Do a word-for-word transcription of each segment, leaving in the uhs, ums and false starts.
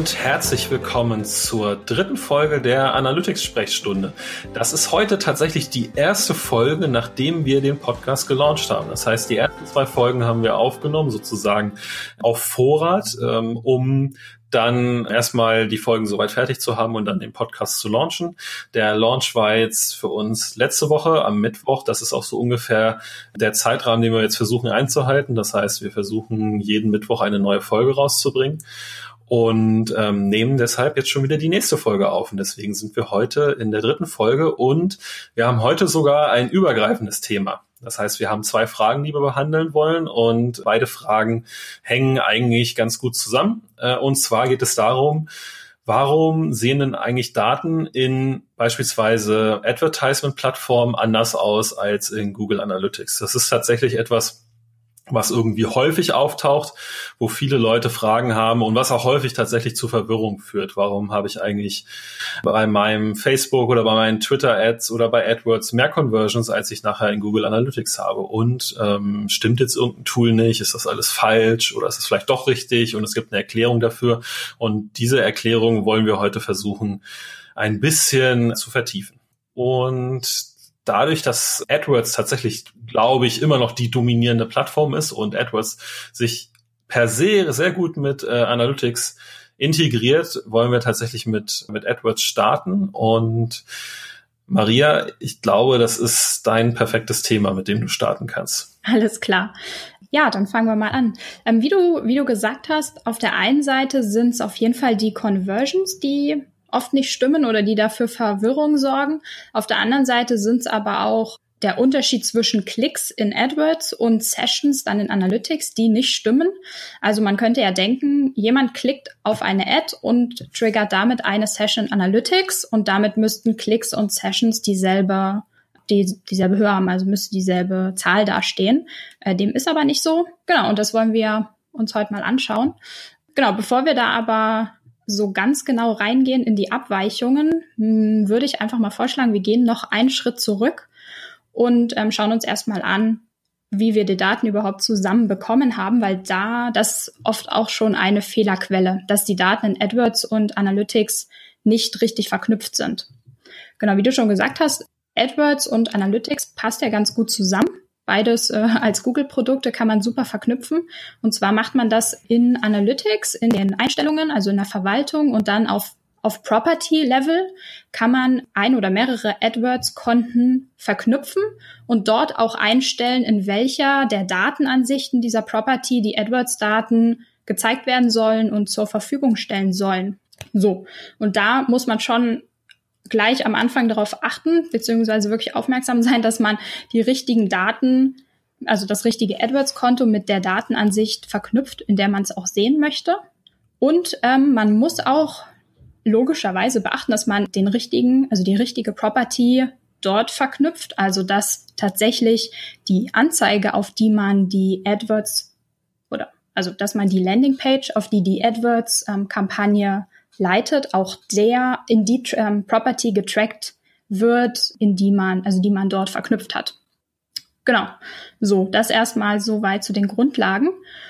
und herzlich willkommen zur dritten Folge der Analytics-Sprechstunde. Das ist heute tatsächlich die erste Folge, nachdem wir den Podcast gelauncht haben. Das heißt, die ersten zwei Folgen haben wir aufgenommen, sozusagen auf Vorrat, ähm, um dann erstmal die Folgen soweit fertig zu haben und dann den Podcast zu launchen. Der Launch war jetzt für uns letzte Woche am Mittwoch. Das ist auch so ungefähr der Zeitrahmen, den wir jetzt versuchen einzuhalten. Das heißt, wir versuchen jeden Mittwoch eine neue Folge rauszubringen und ähm, nehmen deshalb jetzt schon wieder die nächste Folge auf. Und deswegen sind wir heute in der dritten Folge und wir haben heute sogar ein übergreifendes Thema. Das heißt, wir haben zwei Fragen, die wir behandeln wollen und beide Fragen hängen eigentlich ganz gut zusammen. Und zwar geht es darum, warum sehen denn eigentlich Daten in beispielsweise Advertisement-Plattformen anders aus als in Google Analytics? Das ist tatsächlich etwas, was irgendwie häufig auftaucht, wo viele Leute Fragen haben und was auch häufig tatsächlich zu Verwirrung führt. Warum habe ich eigentlich bei meinem Facebook oder bei meinen Twitter-Ads oder bei AdWords mehr Conversions, als ich nachher in Google Analytics habe? Und ähm, stimmt jetzt irgendein Tool nicht? Ist das alles falsch oder ist es vielleicht doch richtig? Und es gibt eine Erklärung dafür. Und diese Erklärung wollen wir heute versuchen, ein bisschen zu vertiefen. Und dadurch, dass AdWords tatsächlich, glaube ich, immer noch die dominierende Plattform ist und AdWords sich per se sehr gut mit äh, Analytics integriert, wollen wir tatsächlich mit mit AdWords starten. Und Maria, ich glaube, das ist dein perfektes Thema, mit dem du starten kannst. Alles klar. Ja, dann fangen wir mal an. Ähm, wie du wie du gesagt hast, auf der einen Seite sind es auf jeden Fall die Conversions, die oft nicht stimmen oder die dafür Verwirrung sorgen. Auf der anderen Seite sind es aber auch der Unterschied zwischen Klicks in AdWords und Sessions dann in Analytics, die nicht stimmen. Also man könnte ja denken, jemand klickt auf eine Ad und triggert damit eine Session in Analytics und damit müssten Klicks und Sessions dieselbe, die, dieselbe Höhe haben, also müsste dieselbe Zahl dastehen. Äh, dem ist aber nicht so. Genau, und das wollen wir uns heute mal anschauen. Genau, bevor wir da aber so ganz genau reingehen in die Abweichungen, mh, würde ich einfach mal vorschlagen, wir gehen noch einen Schritt zurück und ähm, schauen uns erstmal an, wie wir die Daten überhaupt zusammen bekommen haben, weil da das ist oft auch schon eine Fehlerquelle, dass die Daten in AdWords und Analytics nicht richtig verknüpft sind. Genau, wie du schon gesagt hast, AdWords und Analytics passt ja ganz gut zusammen. Beides äh, als Google-Produkte kann man super verknüpfen. Und zwar macht man das in Analytics, in den Einstellungen, also in der Verwaltung und dann auf, auf Property-Level kann man ein oder mehrere AdWords-Konten verknüpfen und dort auch einstellen, in welcher der Datenansichten dieser Property die AdWords-Daten gezeigt werden sollen und zur Verfügung stellen sollen. So, und da muss man schon gleich am Anfang darauf achten, beziehungsweise wirklich aufmerksam sein, dass man die richtigen Daten, also das richtige AdWords-Konto mit der Datenansicht verknüpft, in der man es auch sehen möchte. Und ähm, man muss auch logischerweise beachten, dass man den richtigen, also die richtige Property dort verknüpft, also dass tatsächlich die Anzeige, auf die man die AdWords oder also dass man die Landingpage, auf die die AdWords-Kampagne leitet, auch der in die ähm, Property getrackt wird, in die man, also die man dort verknüpft hat. Genau. So, das erstmal soweit zu den Grundlagen.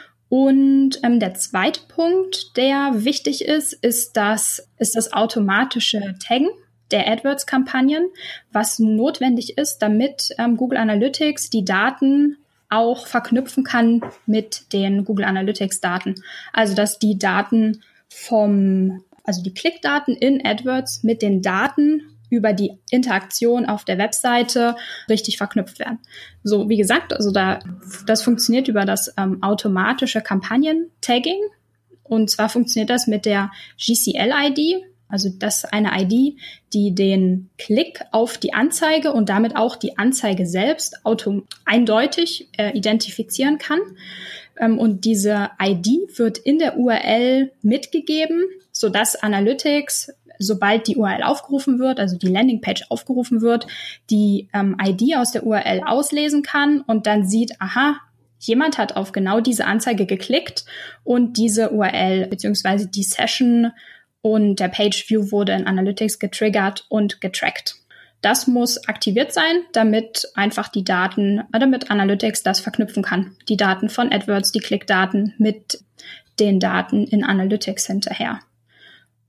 Und ähm, der zweite Punkt, der wichtig ist, ist das, ist das automatische Taggen der AdWords-Kampagnen, was notwendig ist, damit ähm, Google Analytics die Daten auch verknüpfen kann mit den Google Analytics-Daten. Also, dass die Daten vom Also die Klickdaten in AdWords mit den Daten über die Interaktion auf der Webseite richtig verknüpft werden. So, wie gesagt, also da, das funktioniert über das ähm, automatische Kampagnen-Tagging. Und zwar funktioniert das mit der G C L-I D. Also das ist eine I D, die den Klick auf die Anzeige und damit auch die Anzeige selbst auto- eindeutig äh, identifizieren kann. Ähm, und diese I D wird in der U R L mitgegeben, sodass Analytics, sobald die U R L aufgerufen wird, also die Landingpage aufgerufen wird, die ähm, I D aus der U R L auslesen kann und dann sieht, aha, jemand hat auf genau diese Anzeige geklickt und diese U R L bzw. die Session und der Page View wurde in Analytics getriggert und getrackt. Das muss aktiviert sein, damit einfach die Daten, damit Analytics das verknüpfen kann. Die Daten von AdWords, die Klickdaten mit den Daten in Analytics hinterher.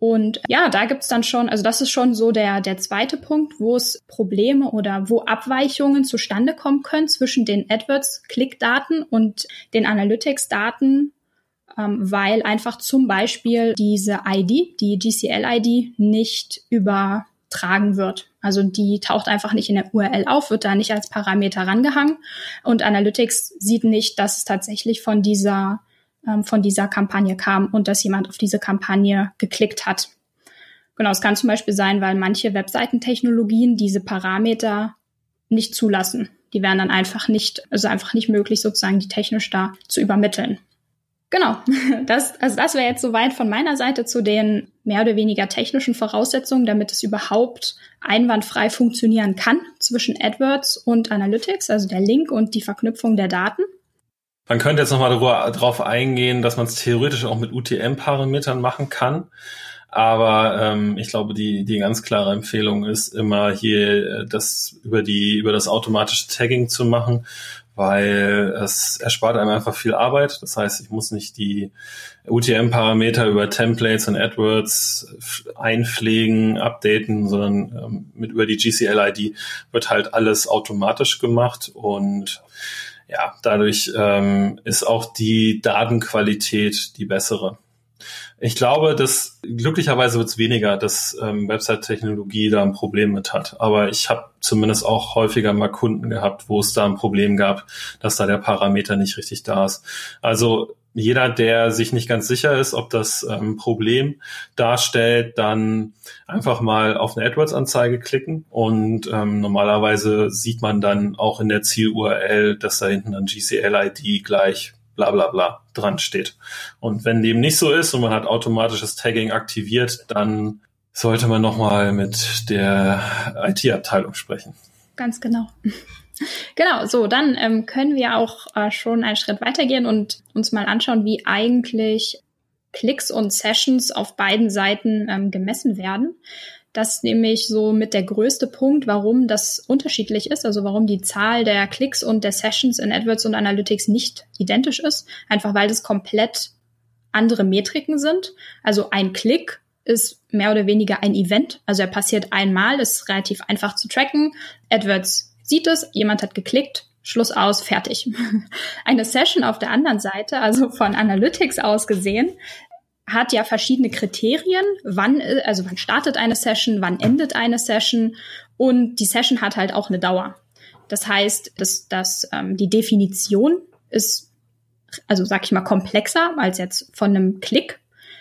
Und ja, da gibt's dann schon, also das ist schon so der, der zweite Punkt, wo es Probleme oder wo Abweichungen zustande kommen können zwischen den AdWords-Klickdaten und den Analytics-Daten, ähm, weil einfach zum Beispiel diese I D, die G C L I D, nicht übertragen wird. Also die taucht einfach nicht in der U R L auf, wird da nicht als Parameter rangehangen und Analytics sieht nicht, dass es tatsächlich von dieser von dieser Kampagne kam und dass jemand auf diese Kampagne geklickt hat. Genau, es kann zum Beispiel sein, weil manche Webseitentechnologien diese Parameter nicht zulassen. Die wären dann einfach nicht, also einfach nicht möglich, sozusagen die technisch da zu übermitteln. Genau, das, also das wäre jetzt soweit von meiner Seite zu den mehr oder weniger technischen Voraussetzungen, damit es überhaupt einwandfrei funktionieren kann zwischen AdWords und Analytics, also der Link und die Verknüpfung der Daten. Man könnte jetzt nochmal darauf eingehen, dass man es theoretisch auch mit U T M-Parametern machen kann. Aber ähm, ich glaube, die die ganz klare Empfehlung ist immer hier das über die über das automatische Tagging zu machen, weil es erspart einem einfach viel Arbeit. Das heißt, ich muss nicht die U T M-Parameter über Templates und AdWords einpflegen, updaten, sondern ähm, mit über die G C L I D wird halt alles automatisch gemacht und ja, dadurch ähm, ist auch die Datenqualität die bessere. Ich glaube, dass glücklicherweise wird es weniger, dass ähm, Website-Technologie da ein Problem mit hat. Aber ich habe zumindest auch häufiger mal Kunden gehabt, wo es da ein Problem gab, dass da der Parameter nicht richtig da ist. Also jeder, der sich nicht ganz sicher ist, ob das ein ähm, Problem darstellt, dann einfach mal auf eine AdWords-Anzeige klicken und ähm, normalerweise sieht man dann auch in der Ziel-U R L, dass da hinten dann G C L I D gleich bla bla bla dran steht. Und wenn dem nicht so ist und man hat automatisches Tagging aktiviert, dann sollte man nochmal mit der I T-Abteilung sprechen. Ganz genau. Genau, so, dann ähm, können wir auch äh, schon einen Schritt weitergehen und uns mal anschauen, wie eigentlich Klicks und Sessions auf beiden Seiten ähm, gemessen werden. Das ist nämlich so mit der größte Punkt, warum das unterschiedlich ist, also warum die Zahl der Klicks und der Sessions in AdWords und Analytics nicht identisch ist, einfach weil das komplett andere Metriken sind. Also ein Klick ist mehr oder weniger ein Event, also er passiert einmal, ist relativ einfach zu tracken. AdWords sieht es, jemand hat geklickt, Schluss aus, fertig. Eine Session auf der anderen Seite, also von Analytics aus gesehen, hat ja verschiedene Kriterien, wann, also wann startet eine Session, wann endet eine Session und die Session hat halt auch eine Dauer. Das heißt, dass, dass ähm, die Definition ist, also sag ich mal, komplexer als jetzt von einem Klick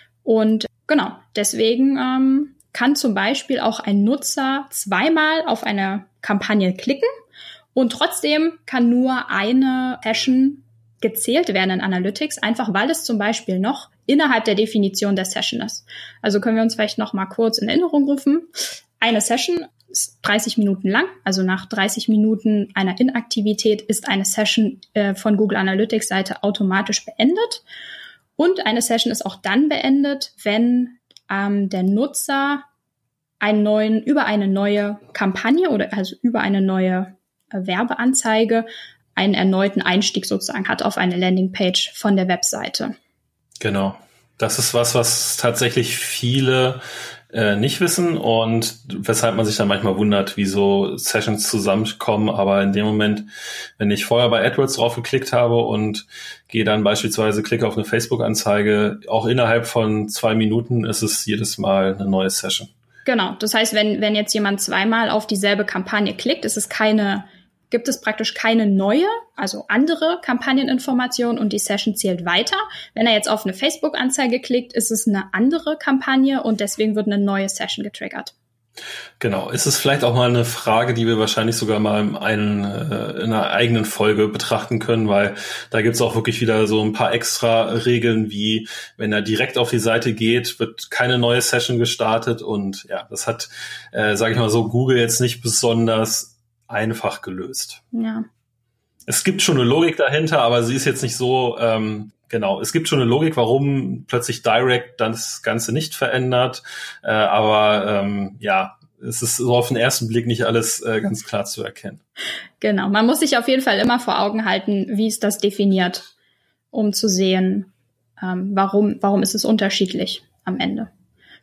und genau, deswegen ähm, kann zum Beispiel auch ein Nutzer zweimal auf eine Kampagne klicken und trotzdem kann nur eine Session gezählt werden in Analytics, einfach weil es zum Beispiel noch innerhalb der Definition der Session ist. Also können wir uns vielleicht noch mal kurz in Erinnerung rufen. Eine Session ist dreißig Minuten lang, also nach dreißig Minuten einer Inaktivität ist eine Session äh, von Google Analytics Seite automatisch beendet. Und eine Session ist auch dann beendet, wenn ähm, der Nutzer einen neuen, über eine neue Kampagne oder also über eine neue äh, Werbeanzeige einen erneuten Einstieg sozusagen hat auf eine Landingpage von der Webseite. Genau. Das ist was, was tatsächlich viele äh, nicht wissen und weshalb man sich dann manchmal wundert, wie so Sessions zusammenkommen. Aber in dem Moment, wenn ich vorher bei AdWords drauf geklickt habe und gehe dann beispielsweise, klicke auf eine Facebook-Anzeige, auch innerhalb von zwei Minuten ist es jedes Mal eine neue Session. Genau. Das heißt, wenn, wenn jetzt jemand zweimal auf dieselbe Kampagne klickt, ist es keine gibt es praktisch keine neue, also andere Kampagneninformation und die Session zählt weiter. Wenn er jetzt auf eine Facebook-Anzeige klickt, ist es eine andere Kampagne und deswegen wird eine neue Session getriggert. Genau, ist es vielleicht auch mal eine Frage, die wir wahrscheinlich sogar mal in, einen, in einer eigenen Folge betrachten können, weil da gibt es auch wirklich wieder so ein paar extra Regeln, wie wenn er direkt auf die Seite geht, wird keine neue Session gestartet und ja, das hat, äh, sage ich mal so, Google jetzt nicht besonders einfach gelöst. Ja. Es gibt schon eine Logik dahinter, aber sie ist jetzt nicht so, ähm, genau, es gibt schon eine Logik, warum plötzlich Direct das Ganze nicht verändert, äh, aber ähm, ja, es ist so auf den ersten Blick nicht alles äh, ganz klar zu erkennen. Genau, man muss sich auf jeden Fall immer vor Augen halten, wie ist das definiert, um zu sehen, ähm, warum, warum ist es unterschiedlich am Ende.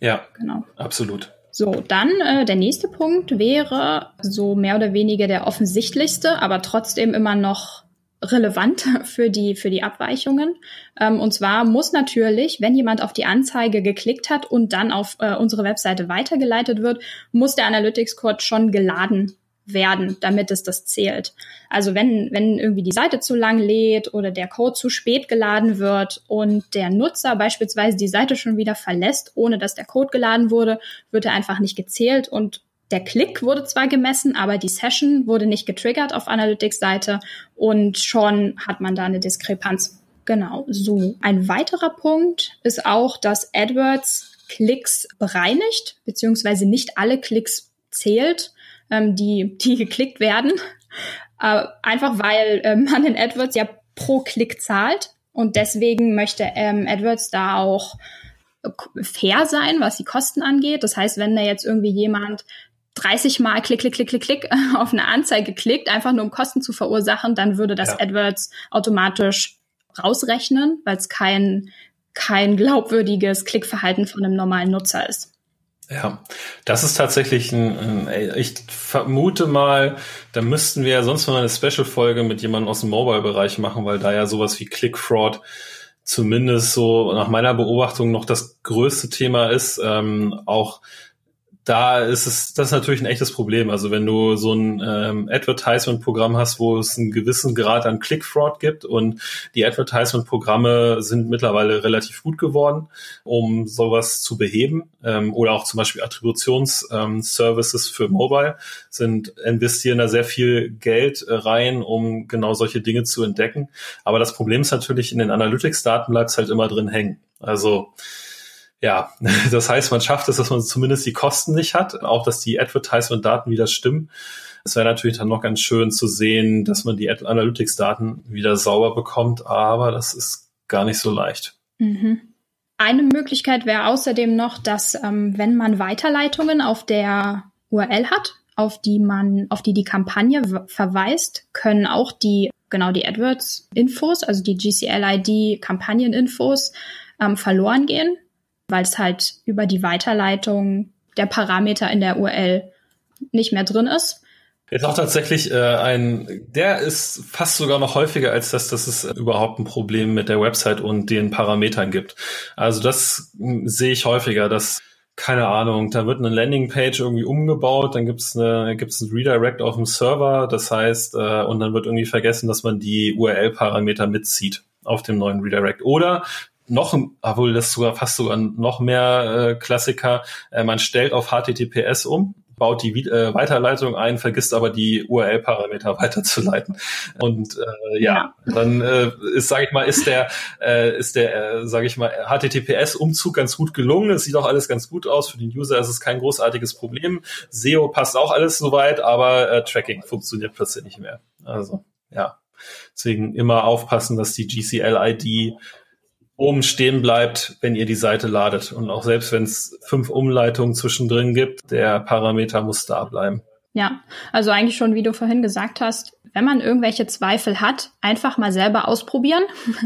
Ja, genau. Absolut. So, dann äh, der nächste Punkt wäre so mehr oder weniger der offensichtlichste, aber trotzdem immer noch relevant für die für die Abweichungen. Ähm, und zwar muss natürlich, wenn jemand auf die Anzeige geklickt hat und dann auf äh, unsere Webseite weitergeleitet wird, muss der Analytics-Code schon geladen werden, damit es das zählt. Also wenn wenn irgendwie die Seite zu lang lädt oder der Code zu spät geladen wird und der Nutzer beispielsweise die Seite schon wieder verlässt, ohne dass der Code geladen wurde, wird er einfach nicht gezählt und der Klick wurde zwar gemessen, aber die Session wurde nicht getriggert auf Analytics-Seite und schon hat man da eine Diskrepanz. Genau, so. Ein weiterer Punkt ist auch, dass AdWords Klicks bereinigt, beziehungsweise nicht alle Klicks zählt, die, die geklickt werden. Äh, einfach weil äh, man in AdWords ja pro Klick zahlt und deswegen möchte ähm, AdWords da auch fair sein, was die Kosten angeht. Das heißt, wenn da jetzt irgendwie jemand dreißig Mal klick, klick, klick, klick, klick auf eine Anzeige klickt, einfach nur um Kosten zu verursachen, dann würde das ja. AdWords automatisch rausrechnen, weil es kein, kein glaubwürdiges Klickverhalten von einem normalen Nutzer ist. Ja, das ist tatsächlich ein, ein, ich vermute mal, da müssten wir ja sonst mal eine Special-Folge mit jemandem aus dem Mobile-Bereich machen, weil da ja sowas wie Click-Fraud zumindest so nach meiner Beobachtung noch das größte Thema ist. Ähm, auch da ist es, das ist natürlich ein echtes Problem. Also wenn du so ein ähm, Advertisement-Programm hast, wo es einen gewissen Grad an Click-Fraud gibt und die Advertisement-Programme sind mittlerweile relativ gut geworden, um sowas zu beheben, ähm, oder auch zum Beispiel Attributions-Services ähm, für Mobile sind, investieren da sehr viel Geld äh, rein, um genau solche Dinge zu entdecken. Aber das Problem ist natürlich, in den Analytics-Daten bleibt es halt immer drin hängen. Also ja, das heißt, man schafft es, dass man zumindest die Kosten nicht hat, auch dass die Advertisement-Daten wieder stimmen. Es wäre natürlich dann noch ganz schön zu sehen, dass man die Analytics-Daten wieder sauber bekommt, aber das ist gar nicht so leicht. Mhm. Eine Möglichkeit wäre außerdem noch, dass ähm, wenn man Weiterleitungen auf der U R L hat, auf die man, auf die die Kampagne w- verweist, können auch die genau die AdWords-Infos, also die G C L I D-Kampagnen-Infos ähm, verloren gehen, weil es halt über die Weiterleitung der Parameter in der U R L nicht mehr drin ist. Ist auch tatsächlich äh, ein, der ist fast sogar noch häufiger als das, dass es überhaupt ein Problem mit der Website und den Parametern gibt. Also das m, sehe ich häufiger, dass, keine Ahnung, da wird eine Landingpage irgendwie umgebaut, dann gibt's eine, gibt's ein Redirect auf dem Server, das heißt, äh, und dann wird irgendwie vergessen, dass man die U R L-Parameter mitzieht auf dem neuen Redirect. Oder noch, obwohl das sogar fast sogar noch mehr äh, Klassiker, äh, man stellt auf H T T P S um, baut die äh, Weiterleitung ein, vergisst aber die U R L-Parameter weiterzuleiten. Und äh, ja, ja, dann äh, ist, sage ich mal, ist der, äh, ist der, äh, sage ich mal, H T T P S-Umzug ganz gut gelungen. Es sieht auch alles ganz gut aus. Für den User ist es kein großartiges Problem. S E O passt auch alles soweit, aber äh, Tracking funktioniert plötzlich nicht mehr. Also ja, deswegen immer aufpassen, dass die G C L I D oben stehen bleibt, wenn ihr die Seite ladet. Und auch selbst wenn es fünf Umleitungen zwischendrin gibt, der Parameter muss da bleiben. Ja, also eigentlich schon, wie du vorhin gesagt hast, wenn man irgendwelche Zweifel hat, einfach mal selber ausprobieren,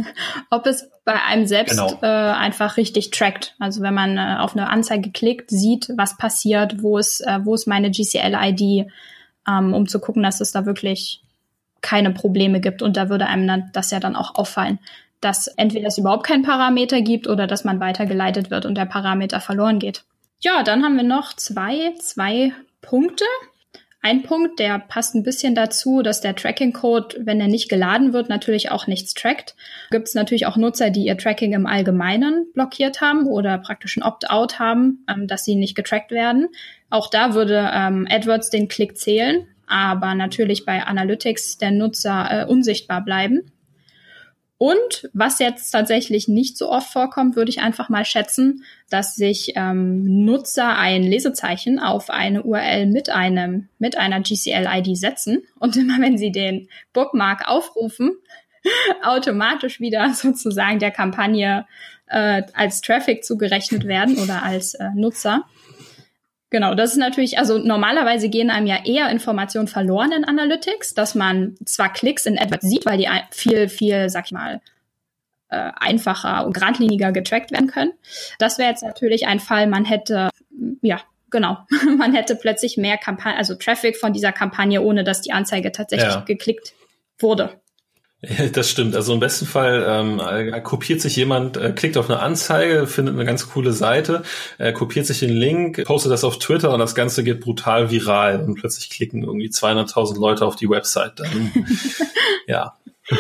ob es bei einem selbst genau. äh, einfach richtig trackt. Also wenn man äh, auf eine Anzeige klickt, sieht, was passiert, wo ist, äh, wo ist meine G C L I D, ähm, um zu gucken, dass es da wirklich keine Probleme gibt. Und da würde einem dann das ja dann auch auffallen, dass entweder es überhaupt keinen Parameter gibt oder dass man weitergeleitet wird und der Parameter verloren geht. Ja, dann haben wir noch zwei, zwei Punkte. Ein Punkt, der passt ein bisschen dazu, dass der Tracking-Code, wenn er nicht geladen wird, natürlich auch nichts trackt. Gibt es natürlich auch Nutzer, die ihr Tracking im Allgemeinen blockiert haben oder praktisch ein Opt-out haben, ähm, dass sie nicht getrackt werden. Auch da würde ähm, AdWords den Klick zählen, aber natürlich bei Analytics der Nutzer äh, unsichtbar bleiben. Und was jetzt tatsächlich nicht so oft vorkommt, würde ich einfach mal schätzen, dass sich ähm, Nutzer ein Lesezeichen auf eine U R L mit einem mit einer G C L I D setzen und immer wenn sie den Bookmark aufrufen, automatisch wieder sozusagen der Kampagne äh, als Traffic zugerechnet werden oder als äh, Nutzer. Genau, das ist natürlich, also normalerweise gehen einem ja eher Informationen verloren in Analytics, dass man zwar Klicks in AdWords sieht, weil die viel, viel, sag ich mal, äh, einfacher und geradliniger getrackt werden können. Das wäre jetzt natürlich ein Fall, man hätte, ja, genau, man hätte plötzlich mehr Kampagne, also Traffic von dieser Kampagne, ohne dass die Anzeige tatsächlich ja. geklickt wurde. Das stimmt. Also im besten Fall ähm, äh, kopiert sich jemand, äh, klickt auf eine Anzeige, findet eine ganz coole Seite, äh, kopiert sich den Link, postet das auf Twitter und das Ganze geht brutal viral und plötzlich klicken irgendwie zweihunderttausend Leute auf die Website. Dann, ja,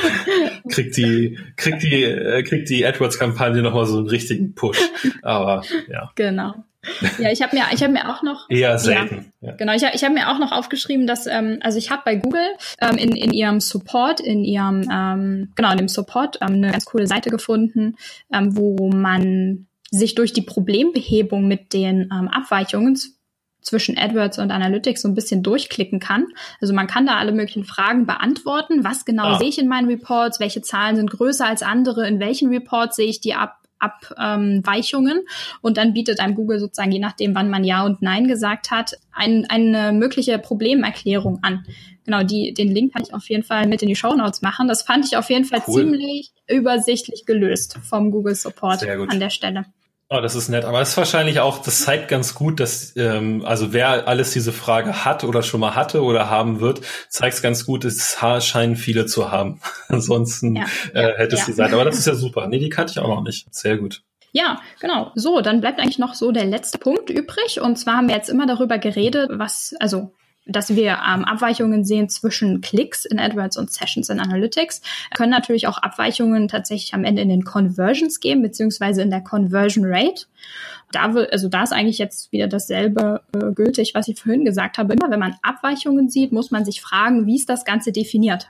kriegt die, kriegt die, äh, kriegt die AdWords-Kampagne nochmal so einen richtigen Push. Aber ja. Genau. Ja, ich habe mir, ich habe mir auch noch eher selten. Ja, ja. Genau, ich habe, ich habe mir auch noch aufgeschrieben, dass ähm, also ich habe bei Google ähm, in in ihrem Support, in ihrem ähm, genau in dem Support ähm, eine ganz coole Seite gefunden, ähm, wo man sich durch die Problembehebung mit den ähm, Abweichungen zwischen AdWords und Analytics so ein bisschen durchklicken kann. Also man kann da alle möglichen Fragen beantworten. Was genau ah. sehe ich in meinen Reports? Welche Zahlen sind größer als andere? In welchen Reports sehe ich die ab? Abweichungen ähm, und dann bietet einem Google sozusagen, je nachdem, wann man Ja und Nein gesagt hat, ein, eine mögliche Problemerklärung an. Genau, die, den Link kann ich auf jeden Fall mit in die Shownotes machen. Das fand ich auf jeden Fall cool. ziemlich übersichtlich gelöst vom Google Support an der Stelle. Oh, das ist nett. Aber es ist wahrscheinlich auch, das zeigt ganz gut, dass, ähm, also wer alles diese Frage hat oder schon mal hatte oder haben wird, zeigt es ganz gut, es scheinen viele zu haben. Ansonsten ja, äh, ja, hätte es ja. die Seite. Aber das ist ja super. Nee, die kannte ich auch noch nicht. Sehr gut. Ja, genau. So, dann bleibt eigentlich noch so der letzte Punkt übrig. Und zwar haben wir jetzt immer darüber geredet, was, also dass wir ähm, Abweichungen sehen zwischen Klicks in AdWords und Sessions in Analytics. Können natürlich auch Abweichungen tatsächlich am Ende in den Conversions geben, beziehungsweise in der Conversion Rate. Da will, also da ist eigentlich jetzt wieder dasselbe äh, gültig, was ich vorhin gesagt habe. Immer wenn man Abweichungen sieht, muss man sich fragen, wie ist das Ganze definiert?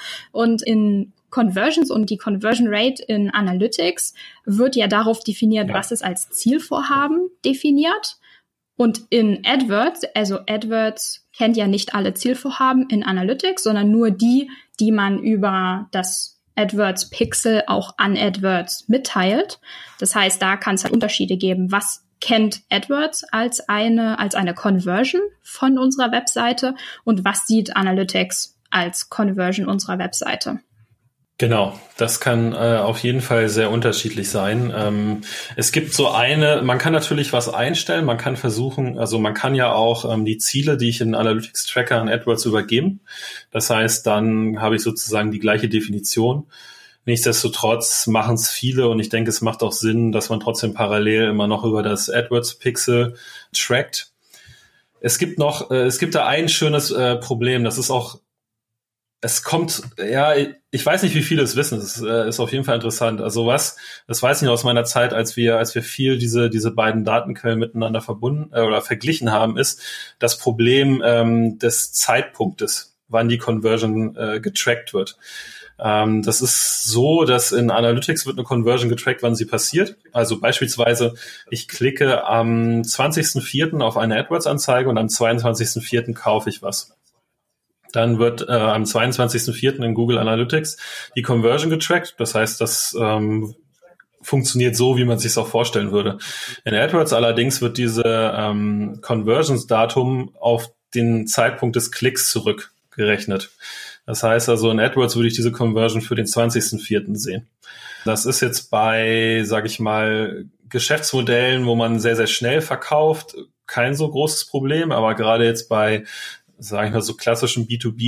Und in Conversions und die Conversion Rate in Analytics wird ja darauf definiert, ja. was ist als Zielvorhaben definiert. Und in AdWords, also AdWords kennt ja nicht alle Zielvorhaben in Analytics, sondern nur die, die man über das AdWords Pixel auch an AdWords mitteilt. Das heißt, da kann es halt Unterschiede geben. Was kennt AdWords als eine, als eine Conversion von unserer Webseite und was sieht Analytics als Conversion unserer Webseite? Genau, das kann äh, auf jeden Fall sehr unterschiedlich sein. Ähm, es gibt so eine, man kann natürlich was einstellen, man kann versuchen, also man kann ja auch ähm, die Ziele, die ich in Analytics Tracker an AdWords übergeben. Das heißt, dann habe ich sozusagen die gleiche Definition. Nichtsdestotrotz machen es viele und ich denke, es macht auch Sinn, dass man trotzdem parallel immer noch über das AdWords Pixel trackt. Es gibt noch, äh, es gibt da ein schönes äh, Problem, das ist auch Es kommt, ja, ich weiß nicht, wie viele es wissen. Es ist, äh, ist auf jeden Fall interessant. Also was, das weiß ich noch aus meiner Zeit, als wir, als wir viel diese diese beiden Datenquellen miteinander verbunden äh, oder verglichen haben, ist das Problem ähm, des Zeitpunktes, wann die Conversion äh, getrackt wird. Ähm, das ist so, dass in Analytics wird eine Conversion getrackt, wann sie passiert. Also beispielsweise, ich klicke am zwanzigsten vierten auf eine AdWords-Anzeige und am zweiundzwanzigsten vierten kaufe ich was. Dann wird äh, am zweiundzwanzigsten vierten in Google Analytics die Conversion getrackt. Das heißt, das ähm, funktioniert so, wie man sich es auch vorstellen würde. In AdWords allerdings wird diese ähm, Conversions-Datum auf den Zeitpunkt des Klicks zurückgerechnet. Das heißt also, in AdWords würde ich diese Conversion für den zwanzigsten vierten sehen. Das ist jetzt bei, sage ich mal, Geschäftsmodellen, wo man sehr, sehr schnell verkauft, kein so großes Problem. Aber gerade jetzt bei sage ich mal, so klassischen B zwei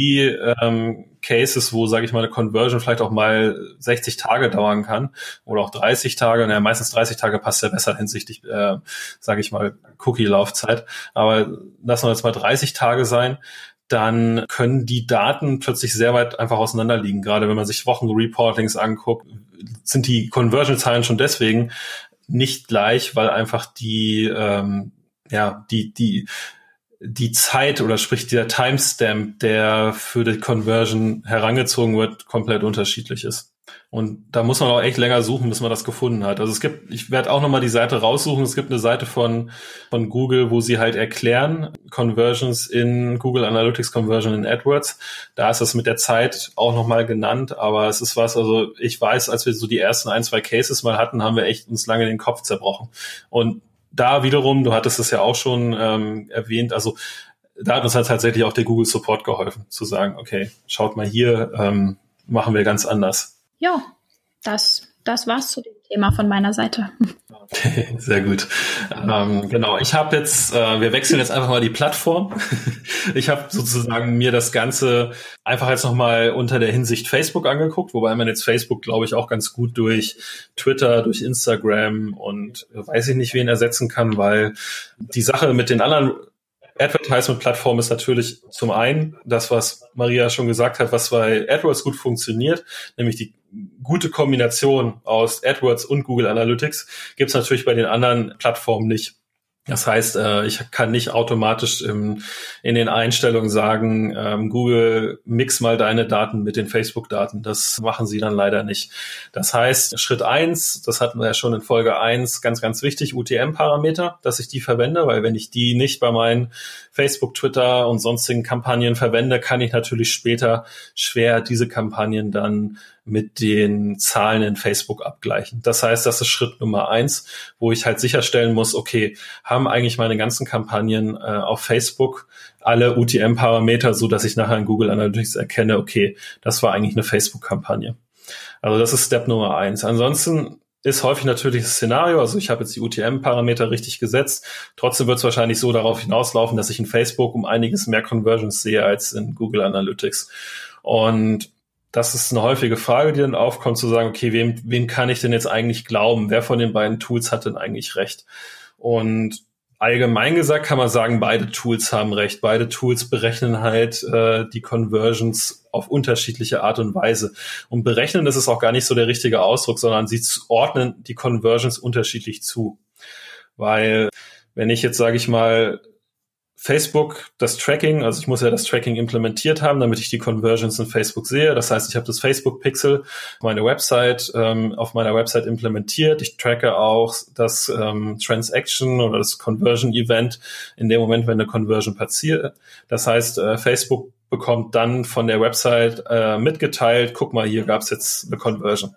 B-Cases, ähm, wo, sage ich mal, eine Conversion vielleicht auch mal sechzig Tage dauern kann oder auch dreißig Tage. Naja, meistens dreißig Tage passt ja besser hinsichtlich, äh, sage ich mal, Cookie-Laufzeit. Aber lassen wir jetzt mal dreißig Tage sein, dann können die Daten plötzlich sehr weit einfach auseinander liegen. Gerade wenn man sich Wochenreportings anguckt, sind die Conversion-Zahlen schon deswegen nicht gleich, weil einfach die, ähm, ja, die, die, die Zeit oder sprich der Timestamp, der für die Conversion herangezogen wird, komplett unterschiedlich ist. Und da muss man auch echt länger suchen, bis man das gefunden hat. Also es gibt, ich werde auch nochmal die Seite raussuchen, es gibt eine Seite von von Google, wo sie halt erklären, Conversions in Google Analytics, Conversion in AdWords. Da ist das mit der Zeit auch nochmal genannt, aber es ist was, also ich weiß, als wir so die ersten ein, zwei Cases mal hatten, haben wir echt uns lange den Kopf zerbrochen. Und da wiederum, du hattest es ja auch schon ähm, erwähnt, also da hat uns halt tatsächlich auch der Google Support geholfen, zu sagen, okay, schaut mal hier, ähm, machen wir ganz anders. Ja, das das war's zu dem Thema von meiner Seite. Okay, sehr gut. Ähm, genau, ich habe jetzt, äh, wir wechseln jetzt einfach mal die Plattform. Ich habe sozusagen mir das Ganze einfach jetzt nochmal unter der Hinsicht Facebook angeguckt, wobei man jetzt Facebook, glaube ich, auch ganz gut durch Twitter, durch Instagram und äh, weiß ich nicht, wen ersetzen kann, weil die Sache mit den anderen Advertisement-Plattform ist natürlich zum einen das, was Maria schon gesagt hat, was bei AdWords gut funktioniert, nämlich die gute Kombination aus AdWords und Google Analytics, gibt es natürlich bei den anderen Plattformen nicht. Das heißt, ich kann nicht automatisch in den Einstellungen sagen, Google, mix mal deine Daten mit den Facebook-Daten. Das machen sie dann leider nicht. Das heißt, Schritt eins, das hatten wir ja schon in Folge eins, ganz, ganz wichtig, U T M-Parameter, dass ich die verwende, weil wenn ich die nicht bei meinen Facebook, Twitter und sonstigen Kampagnen verwende, kann ich natürlich später schwer diese Kampagnen dann mit den Zahlen in Facebook abgleichen. Das heißt, das ist Schritt Nummer eins, wo ich halt sicherstellen muss, okay, haben eigentlich meine ganzen Kampagnen äh, auf Facebook alle U T M-Parameter, so dass ich nachher in Google Analytics erkenne, okay, das war eigentlich eine Facebook-Kampagne. Also das ist Step Nummer eins. Ansonsten ist häufig natürlich das Szenario, also ich habe jetzt die U T M-Parameter richtig gesetzt, trotzdem wird es wahrscheinlich so darauf hinauslaufen, dass ich in Facebook um einiges mehr Conversions sehe als in Google Analytics. Und das ist eine häufige Frage, die dann aufkommt, zu sagen, okay, wem, wem kann ich denn jetzt eigentlich glauben? Wer von den beiden Tools hat denn eigentlich recht? Und allgemein gesagt kann man sagen, beide Tools haben recht. Beide Tools berechnen halt äh, die Conversions auf unterschiedliche Art und Weise. Und berechnen, das ist auch gar nicht so der richtige Ausdruck, sondern sie ordnen die Conversions unterschiedlich zu. Weil wenn ich jetzt, sage ich mal, Facebook, das Tracking, also ich muss ja das Tracking implementiert haben, damit ich die Conversions in Facebook sehe. Das heißt, ich habe das Facebook-Pixel, meine Website, ähm, auf meiner Website implementiert. Ich tracke auch das ähm, Transaction oder das Conversion-Event in dem Moment, wenn eine Conversion passiert. Das heißt, äh, Facebook bekommt dann von der Website äh, mitgeteilt, guck mal, hier gab es jetzt eine Conversion.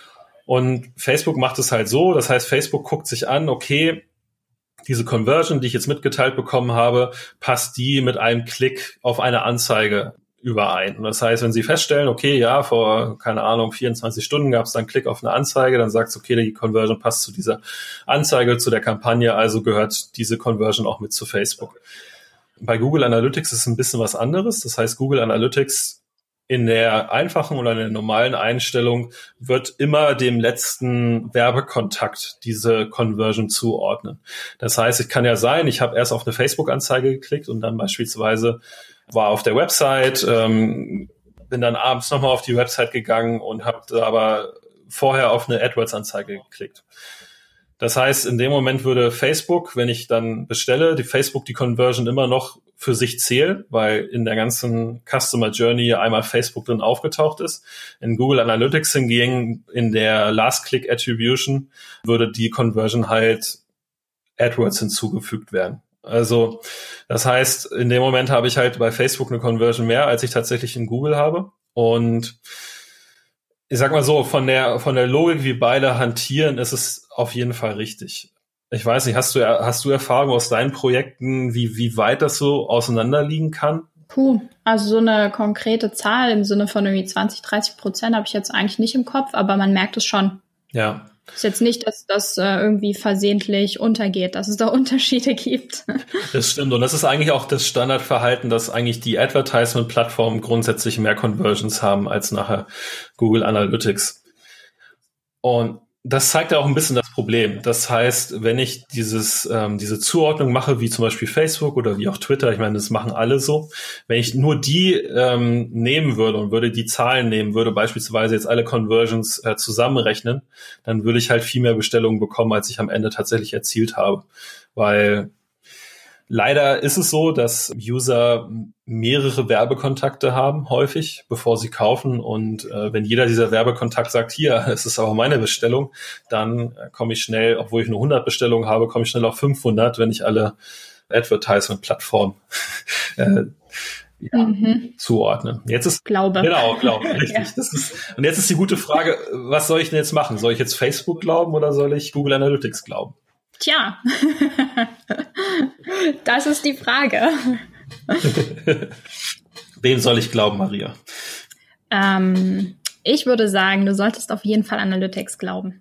Und Facebook macht es halt so, das heißt, Facebook guckt sich an, okay, diese Conversion, die ich jetzt mitgeteilt bekommen habe, passt die mit einem Klick auf eine Anzeige überein. Und das heißt, wenn Sie feststellen, okay, ja, vor, keine Ahnung, vierundzwanzig Stunden gab es dann einen Klick auf eine Anzeige, dann sagt es, okay, die Conversion passt zu dieser Anzeige, zu der Kampagne, also gehört diese Conversion auch mit zu Facebook. Bei Google Analytics ist es ein bisschen was anderes. Das heißt, Google Analytics in der einfachen oder in der normalen Einstellung wird immer dem letzten Werbekontakt diese Conversion zuordnen. Das heißt, es kann ja sein, ich habe erst auf eine Facebook-Anzeige geklickt und dann beispielsweise war auf der Website, ähm, bin dann abends nochmal auf die Website gegangen und habe aber vorher auf eine AdWords-Anzeige geklickt. Das heißt, in dem Moment würde Facebook, wenn ich dann bestelle, die Facebook die Conversion immer noch für sich zählen, weil in der ganzen Customer Journey einmal Facebook drin aufgetaucht ist. In Google Analytics hingegen, in der Last-Click-Attribution, würde die Conversion halt AdWords hinzugefügt werden. Also das heißt, in dem Moment habe ich halt bei Facebook eine Conversion mehr, als ich tatsächlich in Google habe. Und ich sag mal so, von der von der Logik, wie beide hantieren, ist es auf jeden Fall richtig. Ich weiß nicht, hast du hast du Erfahrung aus deinen Projekten, wie wie weit das so auseinanderliegen kann? Puh, also so eine konkrete Zahl im Sinne von irgendwie zwanzig, dreißig Prozent habe ich jetzt eigentlich nicht im Kopf, aber man merkt es schon. Ja. Ist jetzt nicht, dass das äh, irgendwie versehentlich untergeht, dass es da Unterschiede gibt. Das stimmt. Und das ist eigentlich auch das Standardverhalten, dass eigentlich die Advertisement-Plattformen grundsätzlich mehr Conversions haben als nachher Google Analytics. Und das zeigt ja auch ein bisschen das Problem. Das heißt, wenn ich dieses ähm, diese Zuordnung mache, wie zum Beispiel Facebook oder wie auch Twitter, ich meine, das machen alle so, wenn ich nur die ähm, nehmen würde und würde die Zahlen nehmen, würde beispielsweise jetzt alle Conversions äh, zusammenrechnen, dann würde ich halt viel mehr Bestellungen bekommen, als ich am Ende tatsächlich erzielt habe. Weil leider ist es so, dass User mehrere Werbekontakte haben, häufig, bevor sie kaufen. Und äh, wenn jeder dieser Werbekontakt sagt, hier, es ist aber meine Bestellung, dann äh, komme ich schnell, obwohl ich nur hundert Bestellungen habe, komme ich schnell auf fünfhundert, wenn ich alle Advertisement-Plattformen äh, ja, mhm. zuordne. Jetzt ist Glaube. Genau, Glaube, richtig. Ja. Das ist, und jetzt ist die gute Frage, was soll ich denn jetzt machen? Soll ich jetzt Facebook glauben oder soll ich Google Analytics glauben? Tja, das ist die Frage. Wem soll ich glauben, Maria? Ähm, Ich würde sagen, du solltest auf jeden Fall Analytics glauben.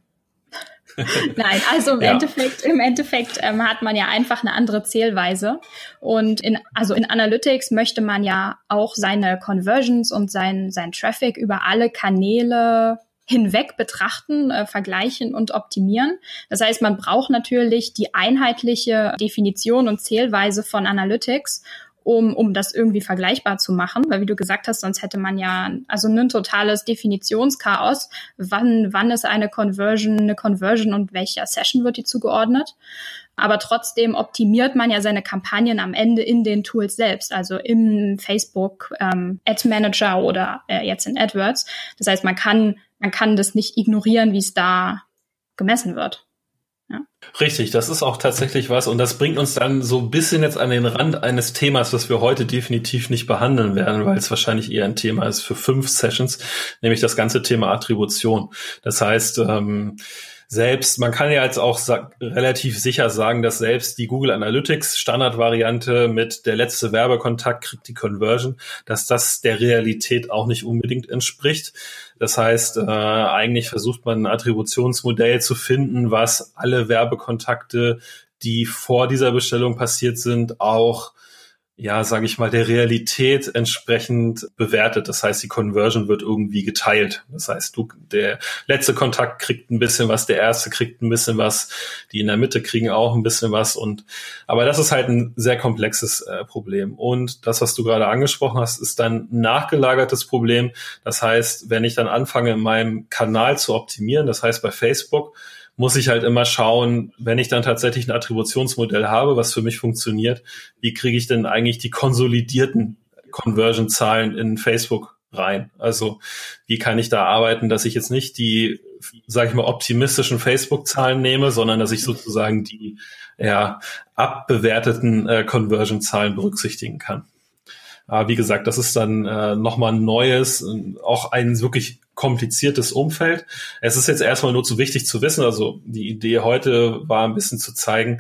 Nein, also im ja. Endeffekt, im Endeffekt ähm, hat man ja einfach eine andere Zählweise. Und in, also in Analytics möchte man ja auch seine Conversions und sein, sein Traffic über alle Kanäle hinweg betrachten, äh, vergleichen und optimieren. Das heißt, man braucht natürlich die einheitliche Definition und Zählweise von Analytics, um um das irgendwie vergleichbar zu machen, weil wie du gesagt hast, sonst hätte man ja also ein totales Definitionschaos, wann wann ist eine Conversion eine Conversion und welcher Session wird die zugeordnet. Aber trotzdem optimiert man ja seine Kampagnen am Ende in den Tools selbst, also im Facebook ähm, Ad Manager oder äh, jetzt in AdWords. Das heißt, man kann man kann das nicht ignorieren, wie es da gemessen wird. Ja. Richtig, das ist auch tatsächlich was und das bringt uns dann so ein bisschen jetzt an den Rand eines Themas, das wir heute definitiv nicht behandeln werden, weil es wahrscheinlich eher ein Thema ist für fünf Sessions, nämlich das ganze Thema Attribution. Das heißt, ähm, selbst, man kann ja jetzt auch sa- relativ sicher sagen, dass selbst die Google Analytics Standardvariante mit der letzte Werbekontakt kriegt die Conversion, dass das der Realität auch nicht unbedingt entspricht. Das heißt, äh, eigentlich versucht man ein Attributionsmodell zu finden, was alle Werbekontakte, die vor dieser Bestellung passiert sind, auch ja, sage ich mal, der Realität entsprechend bewertet. Das heißt, die Conversion wird irgendwie geteilt. Das heißt, du, der letzte Kontakt kriegt ein bisschen was, der erste kriegt ein bisschen was, die in der Mitte kriegen auch ein bisschen was. Und aber das ist halt ein sehr komplexes äh, Problem. Und das, was du gerade angesprochen hast, ist dann ein nachgelagertes Problem. Das heißt, wenn ich dann anfange, in meinem Kanal zu optimieren, das heißt bei Facebook, muss ich halt immer schauen, wenn ich dann tatsächlich ein Attributionsmodell habe, was für mich funktioniert, wie kriege ich denn eigentlich die konsolidierten Conversion-Zahlen in Facebook rein? Also wie kann ich da arbeiten, dass ich jetzt nicht die, sage ich mal, optimistischen Facebook-Zahlen nehme, sondern dass ich sozusagen die ja, abbewerteten äh, Conversion-Zahlen berücksichtigen kann. Aber wie gesagt, das ist dann äh, nochmal ein neues, auch ein wirklich kompliziertes Umfeld. Es ist jetzt erstmal nur zu wichtig zu wissen, also die Idee heute war ein bisschen zu zeigen,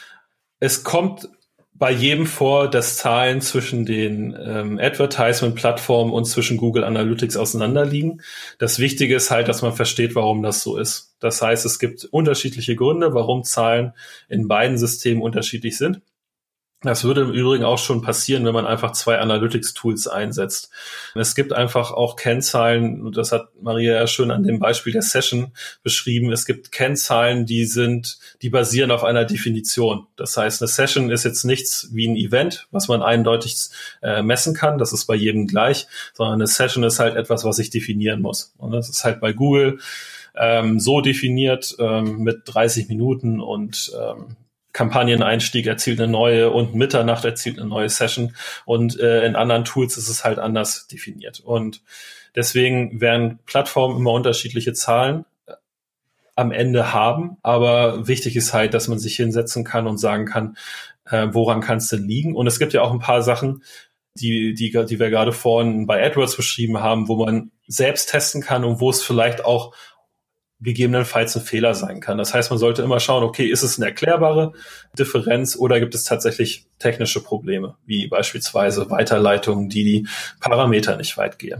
es kommt bei jedem vor, dass Zahlen zwischen den ähm, Advertisement-Plattformen und zwischen Google Analytics auseinanderliegen. Das Wichtige ist halt, dass man versteht, warum das so ist. Das heißt, es gibt unterschiedliche Gründe, warum Zahlen in beiden Systemen unterschiedlich sind. Das würde im Übrigen auch schon passieren, wenn man einfach zwei Analytics-Tools einsetzt. Es gibt einfach auch Kennzahlen, und das hat Maria ja schön an dem Beispiel der Session beschrieben, es gibt Kennzahlen, die sind, die basieren auf einer Definition. Das heißt, eine Session ist jetzt nichts wie ein Event, was man eindeutig äh, messen kann, das ist bei jedem gleich, sondern eine Session ist halt etwas, was ich definieren muss. Und das ist halt bei Google ähm, so definiert ähm, mit dreißig Minuten und ähm, Kampagneneinstieg erzielt eine neue und Mitternacht erzielt eine neue Session und äh, in anderen Tools ist es halt anders definiert. Und deswegen werden Plattformen immer unterschiedliche Zahlen äh, am Ende haben, aber wichtig ist halt, dass man sich hinsetzen kann und sagen kann, äh, woran kann es denn liegen? Und es gibt ja auch ein paar Sachen, die, die, die wir gerade vorhin bei AdWords beschrieben haben, wo man selbst testen kann und wo es vielleicht auch gegebenenfalls ein Fehler sein kann. Das heißt, man sollte immer schauen, okay, ist es eine erklärbare Differenz oder gibt es tatsächlich technische Probleme, wie beispielsweise Weiterleitungen, die die Parameter nicht weit gehen.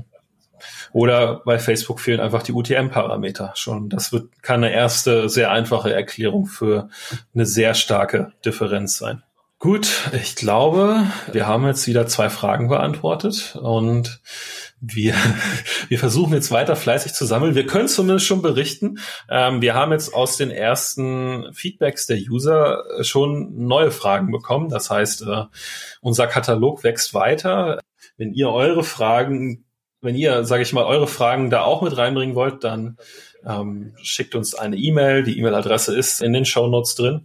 Oder bei Facebook fehlen einfach die U T M-Parameter schon. Das wird, kann eine erste, sehr einfache Erklärung für eine sehr starke Differenz sein. Gut, ich glaube, wir haben jetzt wieder zwei Fragen beantwortet und wir, wir versuchen jetzt weiter fleißig zu sammeln. Wir können zumindest schon berichten. Ähm, wir haben jetzt aus den ersten Feedbacks der User schon neue Fragen bekommen. Das heißt, äh, unser Katalog wächst weiter. Wenn ihr eure Fragen, wenn ihr, sage ich mal, eure Fragen da auch mit reinbringen wollt, dann ähm, schickt uns eine E-Mail. Die E-Mail-Adresse ist in den Shownotes drin.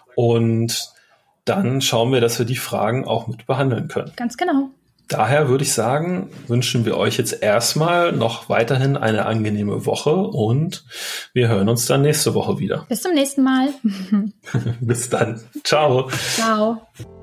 Und dann schauen wir, dass wir die Fragen auch mit behandeln können. Ganz genau. Daher würde ich sagen, wünschen wir euch jetzt erstmal noch weiterhin eine angenehme Woche und wir hören uns dann nächste Woche wieder. Bis zum nächsten Mal. Bis dann. Ciao. Ciao.